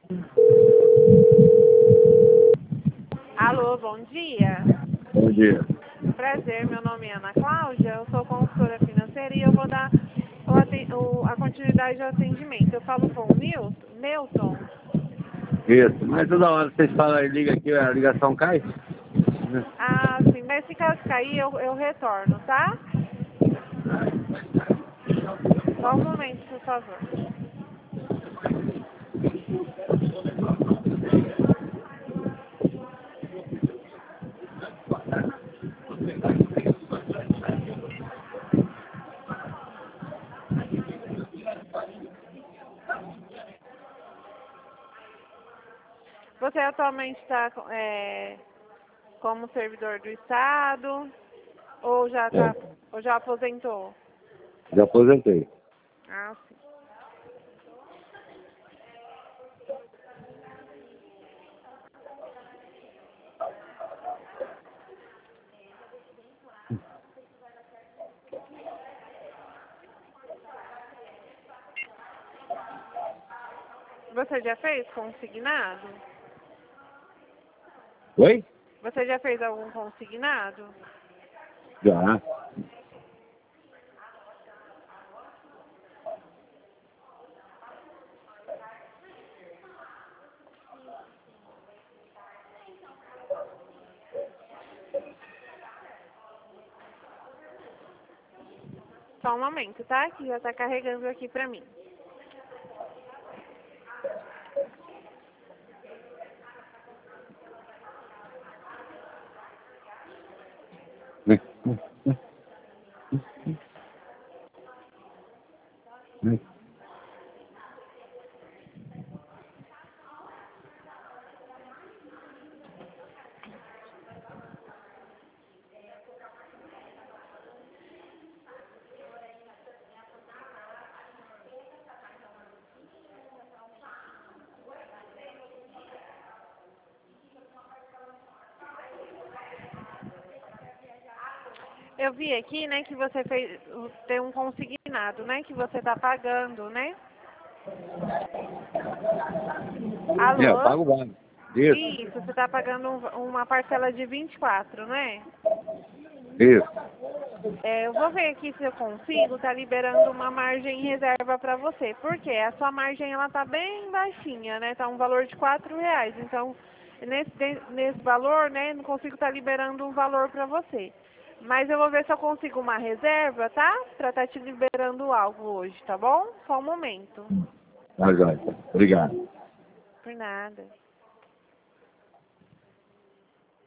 Alô, bom dia. Bom dia. Prazer, meu nome é Ana Cláudia, eu sou consultora financeira e eu vou dar a continuidade do atendimento. Eu falo com o Newton. Isso, mas toda hora vocês falam e liga aqui, a ligação cai? Ah, sim, mas se caso cair, eu retorno, tá? Só um momento, por favor. Você atualmente está como servidor do Estado É, ou já aposentou? já aposentei. Ah, sim. Você já fez consignado? Oi? Você já fez algum consignado? Já. Só um momento, tá? Que já tá carregando aqui pra mim. Eu vi aqui, né, que você tem um consignado, né, que você tá pagando, né? Eu Alô? pago o banco. Isso, Isso, você tá pagando uma parcela de 24, né? isso. Eu vou ver aqui se eu consigo, tá liberando uma margem em reserva para você. Por quê? A sua margem, ela tá bem baixinha, né? Tá um valor de R$ 4. Então, nesse valor, né, não consigo estar liberando um valor para você. Mas eu vou ver se eu consigo uma reserva, tá? Pra estar te liberando algo hoje, tá bom? Só um momento. Tá, joia. Obrigado. Por nada.